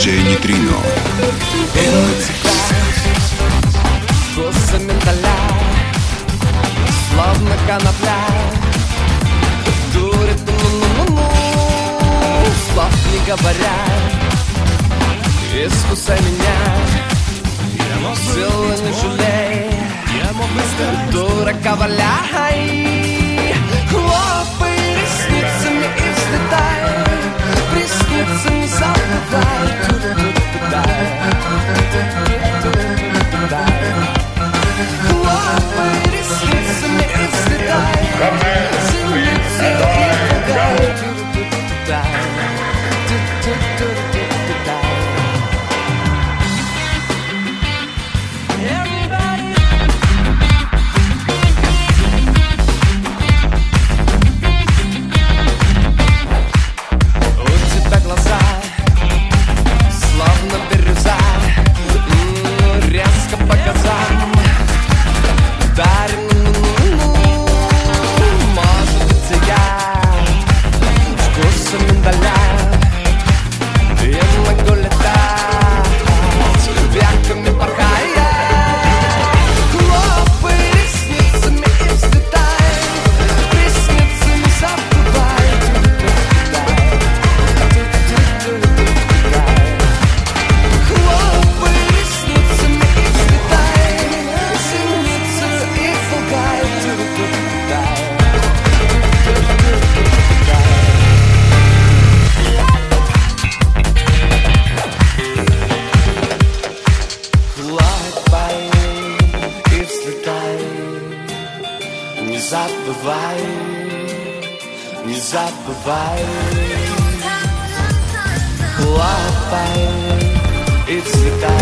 диджей Нейтрино. Вкуса миндаля, словно конопля. Дурит, слов не говоря. Искусай меня, силы не жалей. Дурака валяй. Хлопай ресницами и взлетай. Приснится, не забывай. Хлопай ресницами и взлетай. Землицы и пугай. Не забывай, хлопай и взлетай.